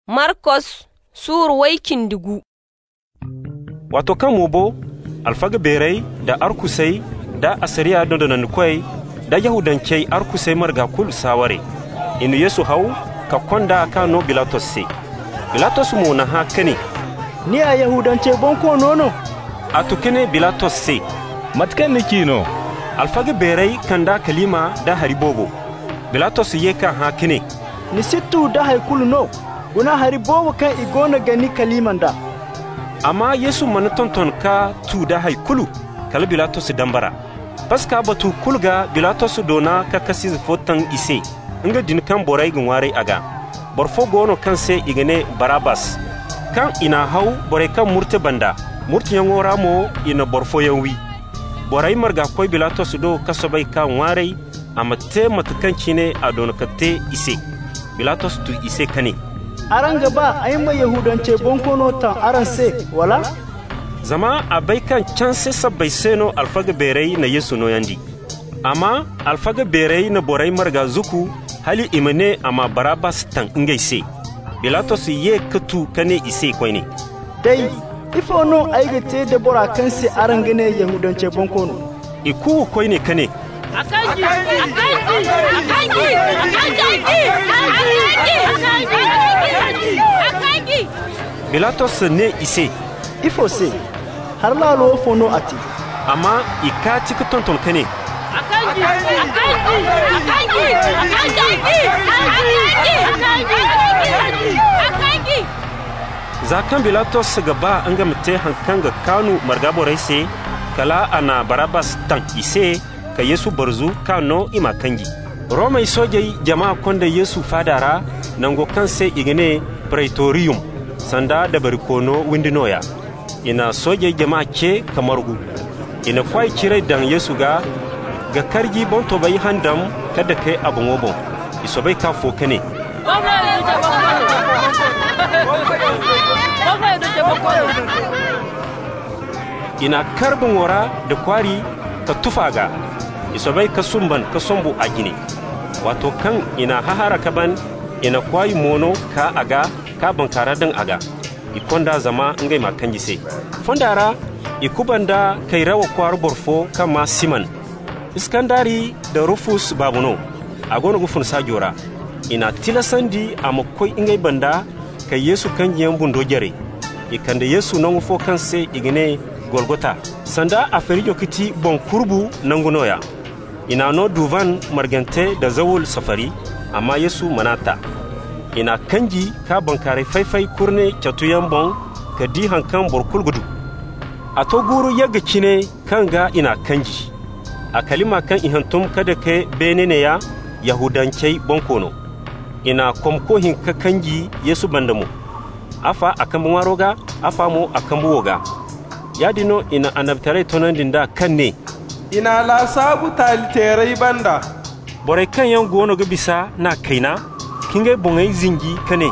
Marcos sur waikin dugu. Wato kan mubo alfaga berai da arkusai da asariya dondonan kwai da yahudancai arkusai marga kul saware inu Yesu hau ka konda ka no Bilatos se Bilatos mu na hakani ni a yahudance bonko nono atukene Bilatos se matkan nikino alfaga berai kanda kalima da haribobo Bilatos ye ka hakani ni sittu da haikulu no guna haribobo kan igona gani kalimanda amma Yesu mana tonton ka tu da haikulu kala Bilatos dambara paska batu kulga Bilatos dona ka kasi fotan ise nga din kan borai gunware aga borfo gono kan se igane Barabas kan ina hau borai kan murte banda murti yangora mo ina borfo yanwi borai marga koy Bilatos do kasobai kan ware amate matakanci ne a donakate ise Bilatos tu ise kane aran gaba ayma yahudance bonkono tan aran se wala zama abai kan can se sabbai seno alfaga berai na Yesu no yandi amma alfaga berai na borai marga zuku hali imane ama Barabas tan ingai se Bilatos ye katu kane ise koine dai ifo no aigate da bora kan se aran gane yahudance bonkono iku koine kane Akangi! Bilatos ne ise ifo se har lalo fono ati amma ikati ka tonton kane zakan Bilatos gaba an ga mate hankan ga kanu margaborai se kala ana Barabas tan ise ka Yesu barzu kano ima kangi Roma sojai jama'a konda Yesu fadara nango kanse igene praetorium sanda da barikono windinoya ina sojai jama'a ke kamargu ina kwai cire dan Yesu ga kargi bonto bai handam kada kai abun obon iso bai ka fokane ina karbin wara da kwari ka tufaga isobai ka sumban ka sombu a gine wato kan ina hahara kaban ina kwayi mono ka aga ka bankara dan aga ikonda zama ngai makanji se fondara ikubanda kai rawa kwar borfo kama Siman Iskandari da Rufus babuno agono gufun sajora ina tilasandi amakoi ingai banda kai Yesu kan yan bundo jare ikanda Yesu nan fo kan se igine Golgota sanda aferijo kiti bon kurbu nangunoya ina no duvan margante da zawul safari amma Yesu manata ina kanji ka bankare faifai kurne chatuyan bon ka di hankan borkul gudu a to guru yaga kine kanga ina kanji a kalima kan ihantum kada ke benene ya yahudancai bonkono ina komkohin ka kanji Yesu bandamu afa akan waroga afa mu akan buwoga yadino ina anabtare tonan dinda kanne ina la sabu taliterai banda borai kan yan gono ga bisa na kaina kinga bongai zingi kane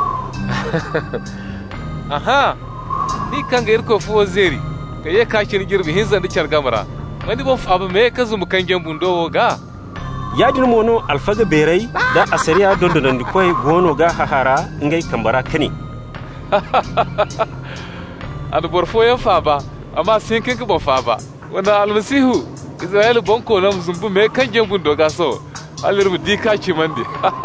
aha ni kan ga irko fuwo zeri ka ye ka girbi hinzan dicar gamara wani bon fa ba me ka zumu kan gen bundo ga yadin mono alfaga berai da asariya dondonan di koy gono ga hahara ngai kambara kane ad borfo yan fa ba amma sin kin ka bon fa ba wanda almasihu Israel bonko na zumbu me kan gen doga so alirbu dika ci mandi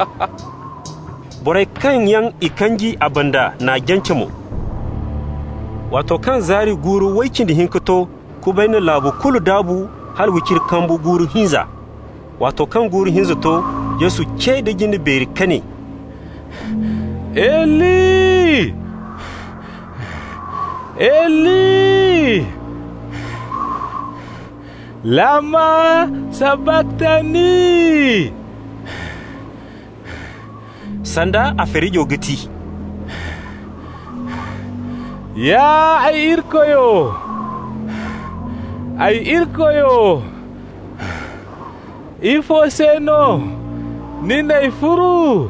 borai kan yan ikangi abanda na gence mu wato kan zari guru waikin da hinkato ku bayin labu kulu dabu har wikir kambu guru hinza wato kan guru hinza to Yesu ke da gini beri kane Eli Lama sabaktani sanda aferijo gati ya ay irkoyo ifo seno nina ifuru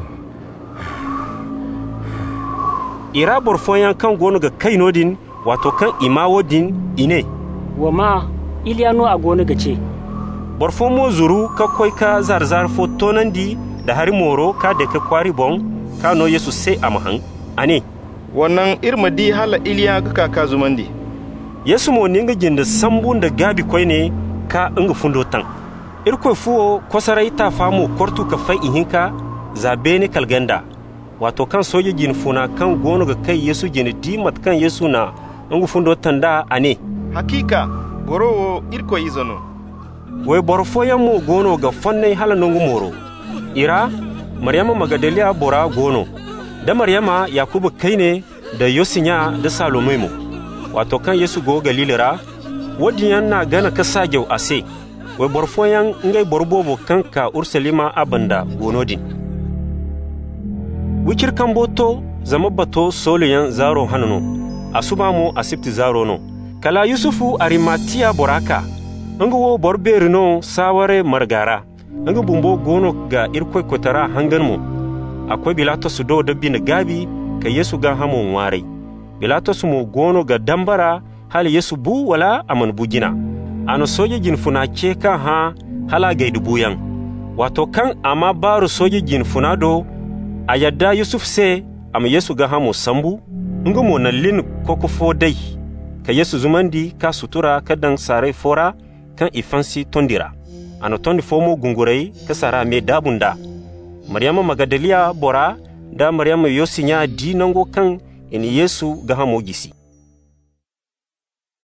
ira borfoyan kan gono ga kainodin wato kan imawodin ine wama Iliyano a gona gace borfo mo zuru ka koy ka zarzar fotonandi da hari moro ka de ka kwari bon ka no Yesu sai amahan ane wannan irma di hala iliya ga kaka zumandi yesu mo ninga jinda sambun da gabi koy ne ka inga fundo tan irko fuwo kosarai ta famu kortu ka fai ihinka zabe ne kalganda wato kan soje jin funa kan gono ga kai yesu jin dimat kan yesu na inga fundo tan da ane hakika borowo irko izono we borfoyan mo gono ga fonnai hala nongu moro ira maryama magadaliya bora gono da maryama yakubu kai ne da yosinya da salomai wato kan yesu go galilira wadiyan na gana ka sagew ase we borfoyan ngai borbobo kanka ursalima abanda gonodin wikir kamboto zama bato soliyan zaro hanano asuba mo asipti zaro no kala yusufu arimatiya boraka nga wo borberino saware margara nga bumbo gono ga irkoy kotara hangan mo akwai bilatos do dabbi na gabi ka yesu ga hamo ware bilatos mo gono ga dambara hal yesu bu wala aman bugina ano soje jin funa ceka ha hala gaidu buyan wato kan ama baru soje jin funa do ayadda yusuf se am yesu ga hamo sambu nga mo na lin koko fodai ka yesu zumandi ka sutura kadan sare fora kan ifansi tondira ano tondi fomo gungurai ka sara me dabunda maryama magadaliya bora da maryama yosinya di nango kan in yesu ga hamo gisi